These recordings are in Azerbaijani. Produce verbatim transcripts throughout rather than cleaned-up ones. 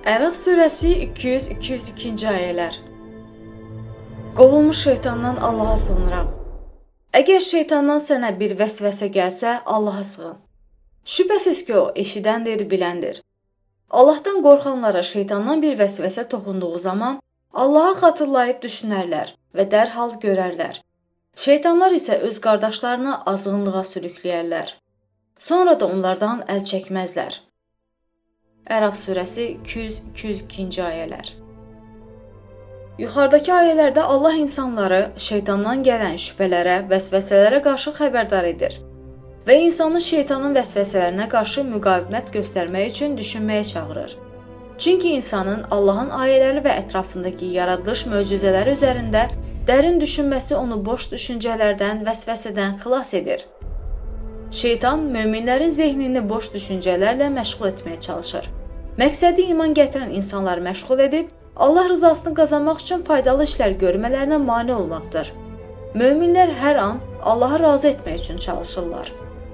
Ərəf surəsi iki yüz iki yüz ikinci ayələr. Qovulmuş şeytandan Allaha sığınıram. Əgər şeytandan sənə bir vəsvəsə gəlsə, Allaha sığın. Şübhəsiz ki, o eşidəndir, biləndir. Allahdan qorxanlara şeytandan bir vəsvəsə toxunduğu zaman Allaha xatırlayıb düşünərlər və dərhal görərlər. Şeytanlar isə öz qardaşlarını azğınlığa sürükləyərlər. Sonra da onlardan əl çəkməzlər. Ərəf surəsi iki yüz iki yüz ikinci ayələr. Yuxarıdakı ayələrdə Allah insanları şeytandan gələn şübhələrə, vəsvəsələrə qarşı xəbərdar edir və insanı şeytanın vəsvəsələrinə qarşı müqavimət göstərmək üçün düşünməyə çağırır. Çünki insanın Allahın ayələri və ətrafındakı yaradılış möcüzələri üzərində dərin düşünməsi onu boş düşüncələrdən, vəsvəsədən xilas edir. Şeytan möminlərin zehnini boş düşüncələrlə məşğul etməyə çalışır. Məqsədi iman gətirən insanları məşğul edib, Allah rızasını qazanmaq üçün faydalı işlər görmələrinə mane olmaqdır. Möminlər hər an Allahı razı etmək üçün çalışırlar.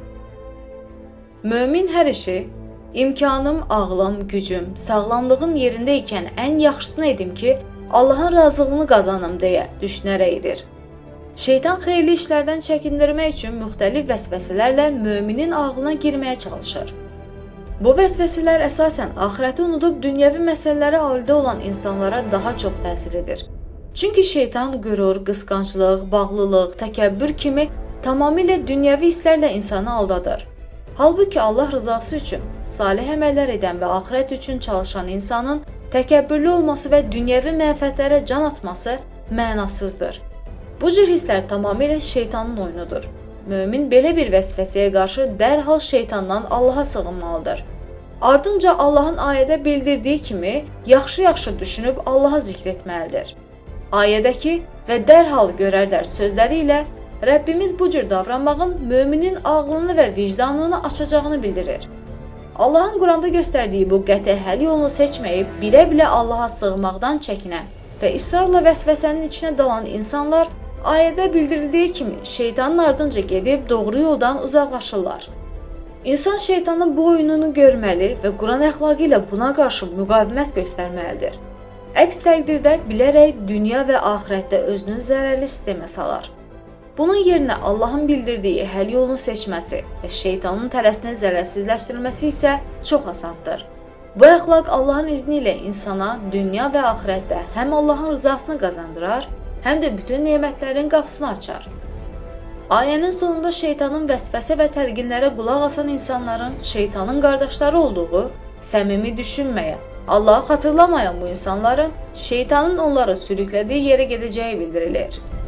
Mömin hər işi, imkanım, ağlım, gücüm, sağlamlığım yerində ikən ən yaxşısını edim ki, Allahın razılığını qazanım deyə düşünərək edir. Şeytan xeyirli işlərdən çəkindirmək üçün müxtəlif vəsvəsələrlə möminin ağlına girməyə çalışır. Bu vəsvəsələr əsasən axirəti unudub dünyəvi məsələlərə aludə olan insanlara daha çox təsir edir. Çünki şeytan qürur, qısqanclıq, bağlılıq, təkəbbür kimi tamamilə dünyəvi hisslərlə insanı aldadır. Halbuki Allah rızası üçün salih əməllər edən və axirət üçün çalışan insanın təkəbbürlü olması və dünyəvi mənfəətlərə can atması mənasızdır. Bu cür hisslər tamamilə şeytanın oyunudur. Mömin belə bir vəsvəsəyə qarşı dərhal şeytandan Allaha sığınmalıdır. Ardınca Allahın ayədə bildirdiyi kimi yaxşı-yaxşı düşünüb Allaha zikr etməlidir. Ayədəki və dərhal görərlər sözləri ilə Rəbbimiz bu cür davranmağın müminin ağlını və vicdanını açacağını bildirir. Allahın Quranda göstərdiyi bu qəti həll yolunu seçməyib bilə-bilə Allaha sığınmaqdan çəkinən və israrla vəsvəsənin içinə dalan insanlar ayədə bildirildiyi kimi şeytanın ardınca gedib doğru yoldan uzaqlaşırlar. İnsan şeytanın bu oyununu görməli və Quran əxlaqı ilə buna qarşı müqavimət göstərməlidir. Əks təqdirdə bilərək dünya və axirətdə özünün zərərli sistemə salar. Bunun yerinə Allahın bildirdiyi həll yolunu seçməsi və şeytanın tələsini zərərsizləşdirilməsi isə çox asandır. Bu əxlaq Allahın izni ilə insana dünya və axirətdə həm Allahın rızasını qazandırar, həm də bütün nemətlərin qapısını açar. Ayənin sonunda şeytanın vəsvəsə və təlqinlərə qulaq asan insanların şeytanın qardaşları olduğu, səmimi düşünməyə, Allahı xatırlamayan bu insanların şeytanın onları sürüklədiyi yerə gedəcəyi bildirilir.